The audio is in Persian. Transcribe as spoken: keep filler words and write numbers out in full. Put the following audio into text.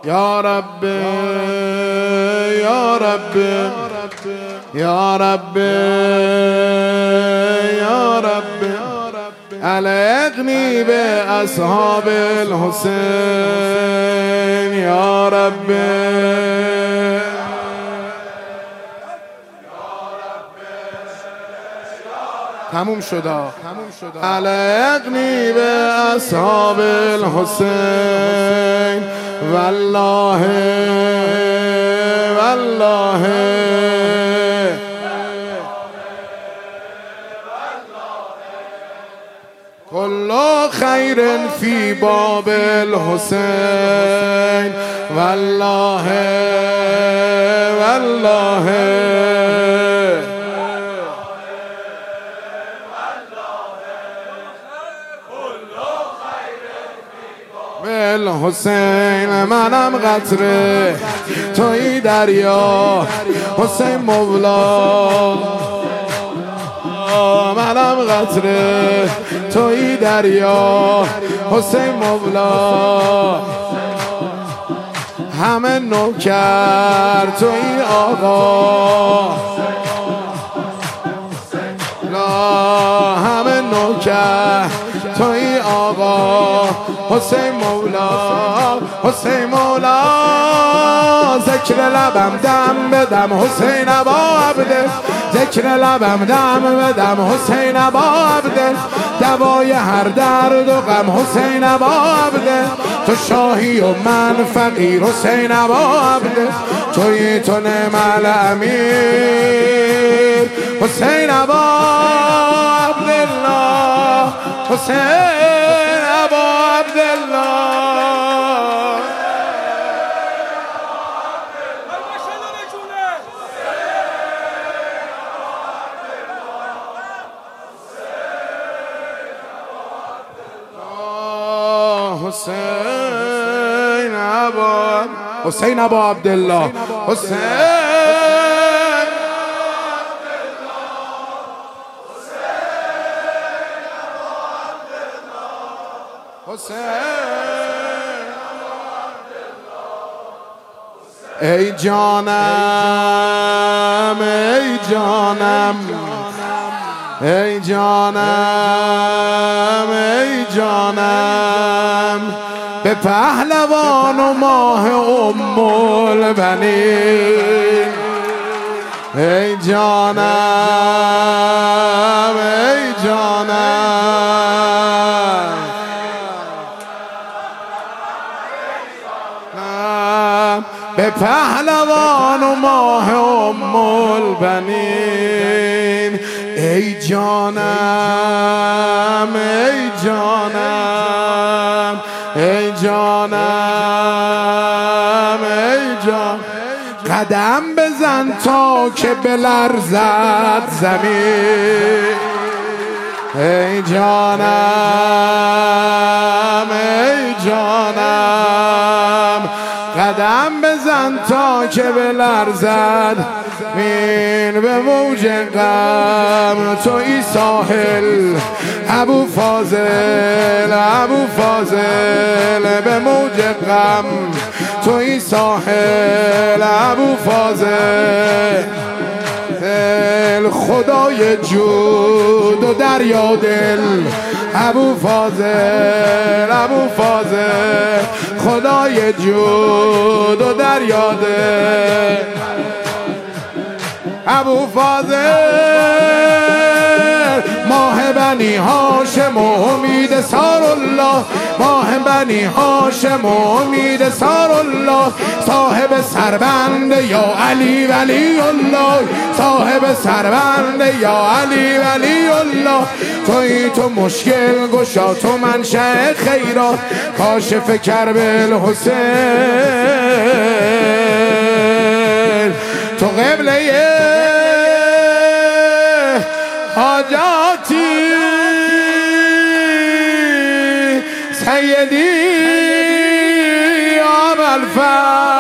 یا رب یا رب یا رب یا رب الحقنی به اصحاب الحسین یا رب تموم شده الحقنی به اصحاب الحسین والله والله كل خير في باب الحسين والله والله الحسین منم قطره توی دریا حسین مولا منم قطره توی دریا حسین مولا همه نوکر توی آقا لا همه نوکر توی آقا حسین مولا حسین مولا ذکر لبم دم بدم حسین ابا عبده ذکر لبم دم بدم حسین ابا عبده دوای هر درد و غم حسین ابا عبده تو شاهی و من فقیر حسین ابا عبده توی تو نعم الامیر حسین ابا عبدالله حسین ابا عبدالله حسین ابا حسین ابا عبدالله حسین ای جانم ای جانم ای جانم ای جانم به پهلوان و ماه ام البنین ای جانم ای جانم به پهلوان و ماه ام البنین ای جانم ای جانم ای جانم ای جان قدم بزن تا که بلرزد زمین ای جانم ای جانم قدم بزن تا که بلرزد این به موج غم توی ساحل ابو فاضل ابو فاضل به موج غم توی ساحل ابو فاضل خدای جود و دریا دل ابو فاضل ابو فاضل خدای جود و دریا دل ابو فاضل ماه بنی هاشم و امید سار الله ماه بنی هاشم و امید سار الله صاحب سربند یا علی ولی الله صاحب سربند یا علی ولی الله توی تو مشکل گشا تو منشأ خیرات کاشف کرب الحسین تو قبله حاجاتی سیدی عبد الفضل